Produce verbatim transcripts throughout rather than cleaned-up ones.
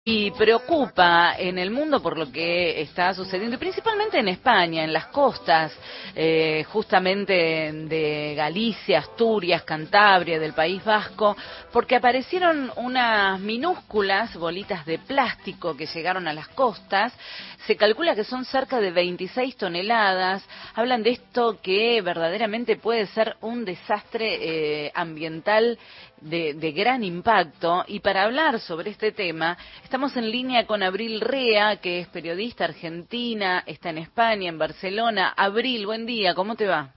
Y preocupa en el mundo por lo que está sucediendo, y principalmente en España, en las costas, eh, justamente de Galicia, Asturias, Cantabria, del País Vasco, porque aparecieron unas minúsculas bolitas de plástico que llegaron a las costas. Se calcula que son cerca de veintiséis toneladas. Hablan de esto que verdaderamente puede ser un desastre eh, ambiental de, de gran impacto. Y para hablar sobre este tema, estamos en línea con Abril Rea, que es periodista argentina, está en España, en Barcelona. Abril, buen día, ¿cómo te va?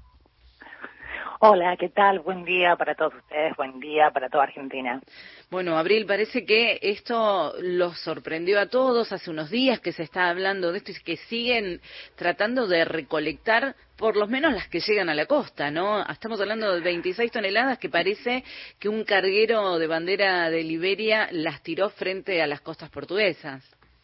Hola, ¿qué tal? Buen día para todos ustedes, buen día para toda Argentina. Bueno, Abril, parece que esto los sorprendió a todos. Hace unos días que se está hablando de esto y que siguen tratando de recolectar por lo menos las que llegan a la costa, ¿no? Estamos hablando de veintiséis toneladas que parece que un carguero de bandera de Liberia las tiró frente a las costas portuguesas.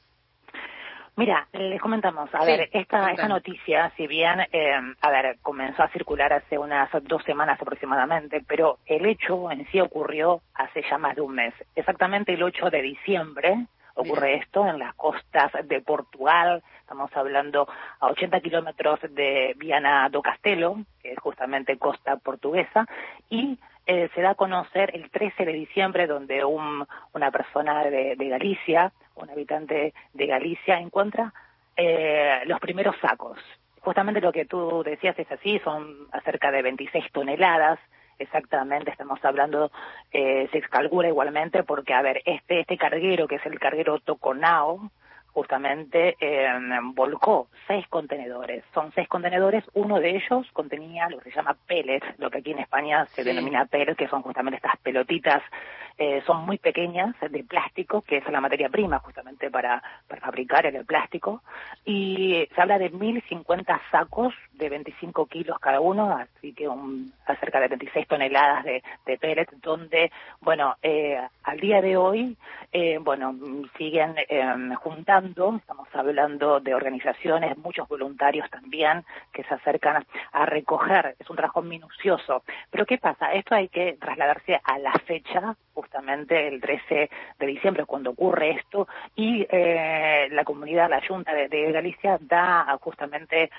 Mira, les comentamos, a Sí, ver, esta, esta contame. noticia, si bien, eh, a ver, comenzó a circular hace unas dos semanas aproximadamente, pero el hecho en sí ocurrió hace ya más de un mes. Exactamente el ocho de diciembre ocurre Mira. esto en las costas de Portugal. Estamos hablando a ochenta kilómetros de Viana do Castelo, que es justamente costa portuguesa, y eh, se da a conocer el trece de diciembre, donde un, una persona de, de Galicia, un habitante de Galicia, encuentra eh, los primeros sacos. Justamente lo que tú decías es así, son cerca de veintiséis toneladas, exactamente, estamos hablando, eh, se calcula igualmente, porque, a ver, este, este carguero, que es el carguero Toconao, justamente eh, volcó seis contenedores. Son seis contenedores, uno de ellos contenía lo que se llama pellets, lo que aquí en España se Sí. denomina pellets, que son justamente estas pelotitas, eh, son muy pequeñas, de plástico, que es la materia prima justamente para, para fabricar el plástico, y se habla de mil cincuenta sacos de veinticinco kilos cada uno, así que un, cerca de veintiséis toneladas de, de pellets, donde, bueno, eh, al día de hoy, eh, bueno, siguen eh, juntando, estamos hablando de organizaciones, muchos voluntarios también que se acercan a recoger, es un trabajo minucioso. Pero ¿qué pasa? Esto hay que trasladarse a la fecha, justamente el trece de diciembre, cuando ocurre esto, y eh, la comunidad, la Junta de, de Galicia da justamente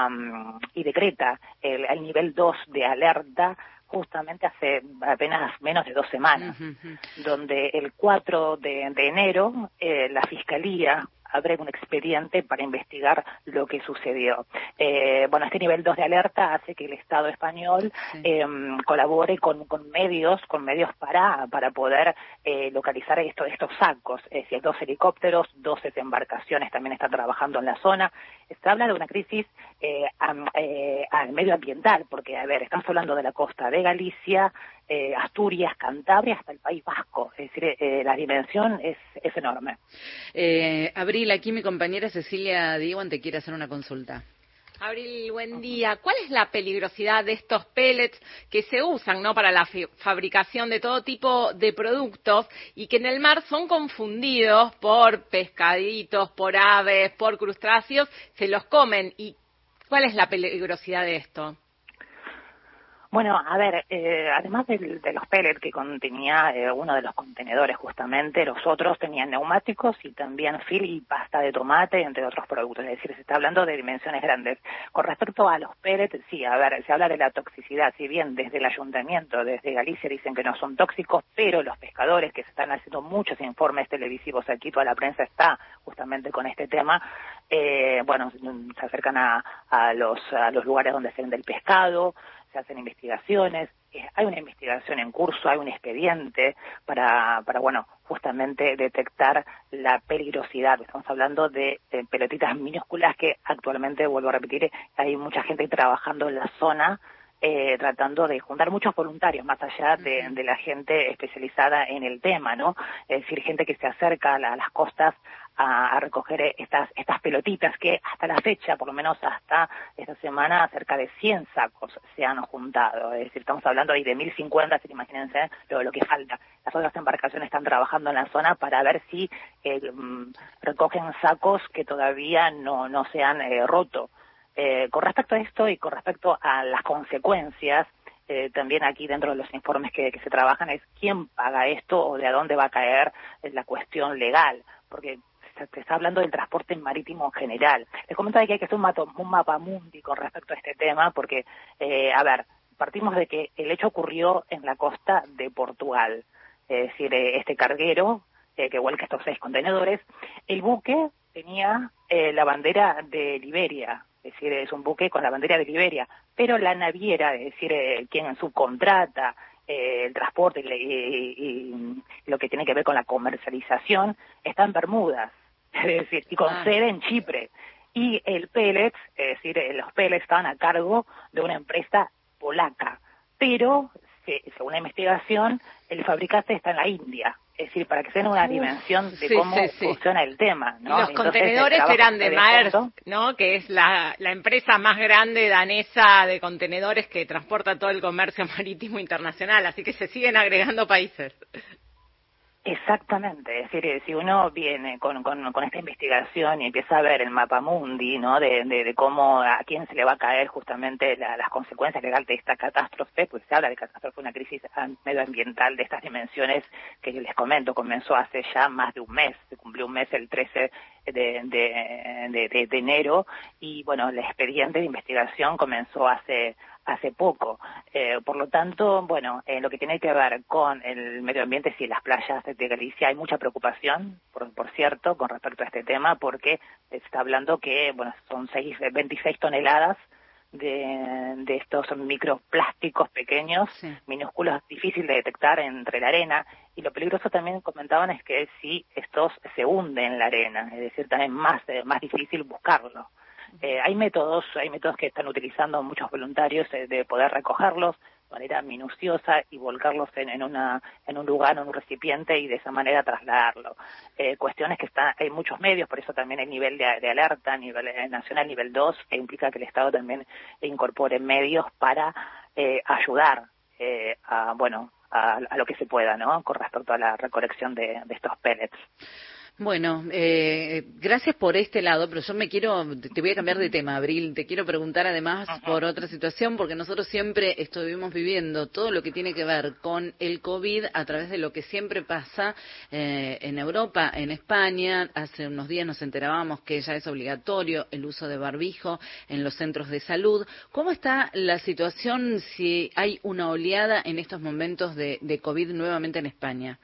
um, y decreta el, el nivel dos de alerta justamente hace apenas menos de dos semanas, Uh-huh, uh-huh. donde el cuatro de, de enero eh, la Fiscalía abre un expediente para investigar lo que sucedió. Eh, bueno, este nivel dos de alerta hace que el Estado español Sí. eh, colabore con, con medios, con medios para, para poder eh, localizar esto, estos sacos. Es decir, dos helicópteros, doce embarcaciones también están trabajando en la zona. Se habla de una crisis eh, am, eh, al medioambiental, porque, a ver, estamos hablando de la costa de Galicia, eh, Asturias, Cantabria, hasta el País Vasco. Es decir, eh, la dimensión es, es enorme. Eh, Abril, aquí mi compañera Cecilia Diwan te quiere hacer una consulta. Abril, buen día. ¿Cuál es la peligrosidad de estos pellets que se usan, ¿no?, para la fabricación de todo tipo de productos y que en el mar son confundidos por pescaditos, por aves, por crustáceos, se los comen? ¿Y cuál es la peligrosidad de esto? Bueno, a ver, eh, además de, de los pellets que contenía eh, uno de los contenedores justamente, los otros tenían neumáticos y también fil y pasta de tomate, entre otros productos. Es decir, se está hablando de dimensiones grandes. Con respecto a los pellets, sí, a ver, se habla de la toxicidad. Si bien desde el ayuntamiento, desde Galicia, dicen que no son tóxicos, pero los pescadores, que se están haciendo muchos informes televisivos aquí, toda la prensa está justamente con este tema, eh, bueno, se acercan a, a, los, a los lugares donde se vende el pescado, se hacen investigaciones, hay una investigación en curso, hay un expediente para, para bueno, justamente detectar la peligrosidad. Estamos hablando de, de pelotitas minúsculas que actualmente, vuelvo a repetir, hay mucha gente trabajando en la zona, eh, tratando de juntar muchos voluntarios, más allá de, de la gente especializada en el tema, ¿no? Es decir, gente que se acerca a, la, a las costas a, a recoger estas estas pelotitas que hasta la fecha, por lo menos hasta esta semana, cerca de cien sacos se han juntado. Es decir, estamos hablando ahí de mil cincuenta, así que imagínense lo, lo que falta. Las otras embarcaciones están trabajando en la zona para ver si eh, recogen sacos que todavía no, no se han eh, roto. Eh, con respecto a esto y con respecto a las consecuencias, eh, también aquí dentro de los informes que, que se trabajan es quién paga esto o de a dónde va a caer la cuestión legal, porque se está hablando del transporte marítimo en general. Les comentaba que hay que hacer un, mato, un mapa mundi con respecto a este tema, porque, eh, a ver, partimos de que el hecho ocurrió en la costa de Portugal. Es decir, eh, este carguero, eh, que vuelca estos seis contenedores, el buque tenía eh, la bandera de Liberia, es decir, es un buque con la bandera de Liberia, pero la naviera, es decir, eh, quien subcontrata eh, el transporte y, y, y lo que tiene que ver con la comercialización, está en Bermudas, es decir, y con ah. sede en Chipre. Y el pellet, es decir, eh, los pellets estaban a cargo de una empresa polaca, pero se, según la investigación, el fabricante está en la India. Es decir, para que se den una Uf, dimensión de sí, cómo sí, sí. funciona el tema, ¿no? Y los Entonces, contenedores eran de de Maersk, fondo, ¿no? Que es la, la empresa más grande danesa de contenedores que transporta todo el comercio marítimo internacional, así que se siguen agregando países. Exactamente, es decir, si uno viene con, con, con esta investigación y empieza a ver el mapa mundi, ¿no? De, de, de cómo a quién se le va a caer justamente la, las consecuencias legales de esta catástrofe, pues se habla de catástrofe, una crisis medioambiental de estas dimensiones que les comento, comenzó hace ya más de un mes, se cumplió un mes el trece de, de, de, de, de enero, y bueno, el expediente de investigación comenzó hace hace poco. Eh, por lo tanto, bueno, en lo que tiene que ver con el medio ambiente, sí, las playas de Galicia hay mucha preocupación, por, por cierto, con respecto a este tema, porque se está hablando que, bueno, son seis, veintiséis toneladas de, de estos microplásticos pequeños, sí, minúsculos, difíciles de detectar entre la arena, y lo peligroso también comentaban es que si estos se hunden en la arena, es decir, también más, eh, más difícil buscarlo. Eh, hay métodos, hay métodos que están utilizando muchos voluntarios eh, de poder recogerlos de manera minuciosa y volcarlos en, en una en un lugar, en un recipiente, y de esa manera trasladarlo. Eh, cuestiones que están, hay muchos medios, por eso también el nivel de, de alerta, nivel eh, nacional, nivel dos, que implica que el Estado también incorpore medios para eh, ayudar eh, a, bueno, a, a lo que se pueda, ¿no? Con respecto a la recolección de, de estos pellets. Bueno, eh, gracias por este lado, pero yo me quiero, te voy a cambiar de tema, Abril, te quiero preguntar además uh-huh. por otra situación, porque nosotros siempre estuvimos viviendo todo lo que tiene que ver con el COVID a través de lo que siempre pasa eh, en Europa, en España. Hace unos días nos enterábamos que ya es obligatorio el uso de barbijo en los centros de salud. ¿Cómo está la situación si hay una oleada en estos momentos de, de COVID nuevamente en España?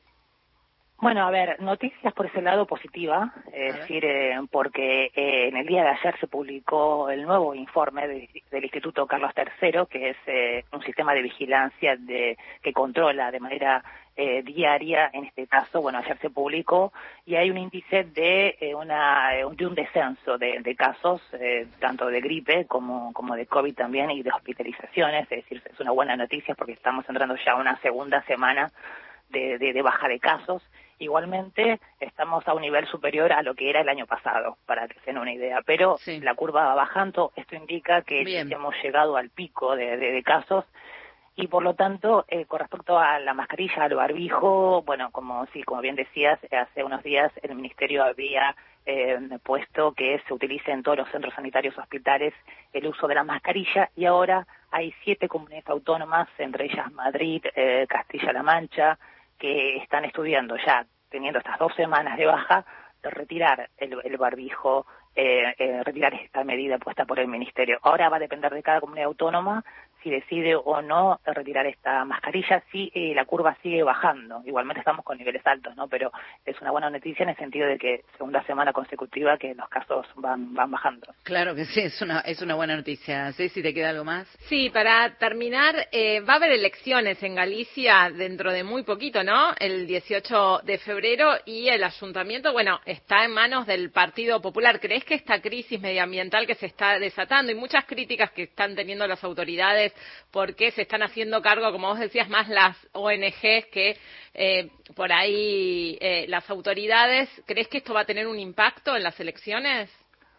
Bueno, a ver, noticias por ese lado positiva, es decir, eh, porque eh, en el día de ayer se publicó el nuevo informe de, del Instituto Carlos tercero, que es eh, un sistema de vigilancia de, que controla de manera eh, diaria, en este caso, bueno, ayer se publicó, y hay un índice de eh, una de un descenso de, de casos, eh, tanto de gripe como, como de COVID también, y de hospitalizaciones, es decir, es una buena noticia porque estamos entrando ya a una segunda semana de, de, de baja de casos. Igualmente, estamos a un nivel superior a lo que era el año pasado, para que se den una idea, pero sí, la curva va bajando. Esto indica que Bien. hemos llegado al pico de, de, de casos, y por lo tanto, eh, con respecto a la mascarilla, al barbijo, bueno, como sí, como bien decías, hace unos días el Ministerio había eh, puesto que se utilice en todos los centros sanitarios hospitales el uso de la mascarilla, y ahora hay siete comunidades autónomas, entre ellas Madrid, eh, Castilla-La Mancha, que están estudiando ya, teniendo estas dos semanas de baja, de retirar el, el barbijo, eh, eh, retirar esta medida puesta por el Ministerio. Ahora va a depender de cada comunidad autónoma si decide o no retirar esta mascarilla. Sí, eh, la curva sigue bajando. Igualmente estamos con niveles altos, ¿no? Pero es una buena noticia en el sentido de que segunda semana consecutiva que los casos van van bajando. Claro que sí, es una es una buena noticia. Ceci, ¿te queda algo más? Sí, para terminar, eh, va a haber elecciones en Galicia dentro de muy poquito, ¿no? El dieciocho de febrero, y el ayuntamiento, bueno, está en manos del Partido Popular. ¿Crees que esta crisis medioambiental que se está desatando y muchas críticas que están teniendo las autoridades porque se están haciendo cargo, como vos decías, más las O N Ges que eh, por ahí eh, las autoridades, ¿crees que esto va a tener un impacto en las elecciones?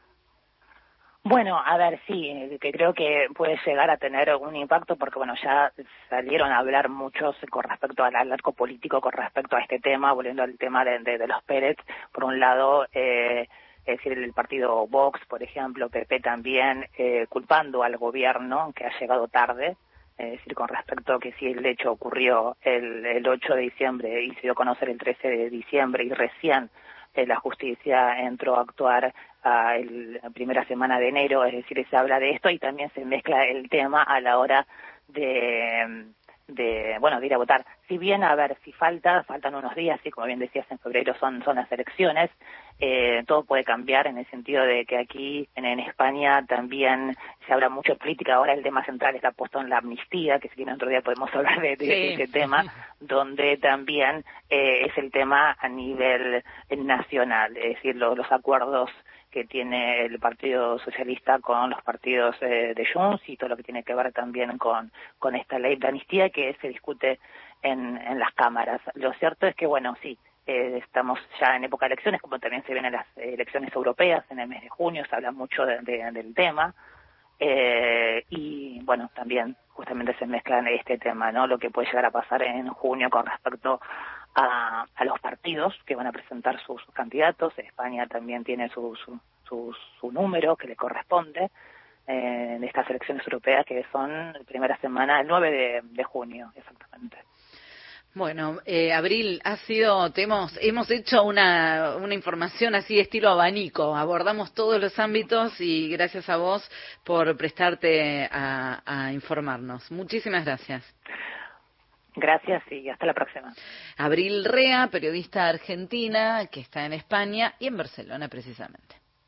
Bueno, a ver, sí, que creo que puede llegar a tener un impacto porque, bueno, ya salieron a hablar muchos con respecto al arco político, con respecto a este tema, volviendo al tema de, de, de los pellets. Por un lado, eh, es decir, el partido Vox, por ejemplo, P P también, eh, culpando al gobierno que ha llegado tarde, es decir, con respecto a que si el hecho ocurrió el, el ocho de diciembre y se dio a conocer el trece de diciembre y recién eh, la justicia entró a actuar a el, la primera semana de enero, es decir, se habla de esto y también se mezcla el tema a la hora de, de bueno, de ir a votar. Si bien, a ver, si falta, faltan unos días, y como bien decías, en febrero son, son las elecciones, eh, todo puede cambiar en el sentido de que aquí en, en España también se habla mucho de política. Ahora el tema central está puesto en la amnistía, que si quieren otro día podemos hablar de, de, sí. de ese tema, donde también eh, es el tema a nivel nacional, es decir, lo, los acuerdos que tiene el Partido Socialista con los partidos eh, de Junts y todo lo que tiene que ver también con, con esta ley de amnistía que se discute en, en las cámaras. Lo cierto es que, bueno, sí, eh, estamos ya en época de elecciones, como también se vienen las elecciones europeas en el mes de junio, se habla mucho de, de, del tema, eh, y, bueno, también justamente se mezclan este tema, ¿no? Lo que puede llegar a pasar en junio con respecto a, a los partidos que van a presentar sus, sus candidatos. España también tiene su, su, su, su número que le corresponde eh, en estas elecciones europeas, que son la primera semana, el nueve de, de junio, exactamente. Bueno, eh, Abril, ha sido, te hemos, hemos hecho una, una información así estilo abanico, abordamos todos los ámbitos y gracias a vos por prestarte a, a informarnos. Muchísimas gracias. Gracias y hasta la próxima. Abril Rea, periodista argentina que está en España y en Barcelona precisamente.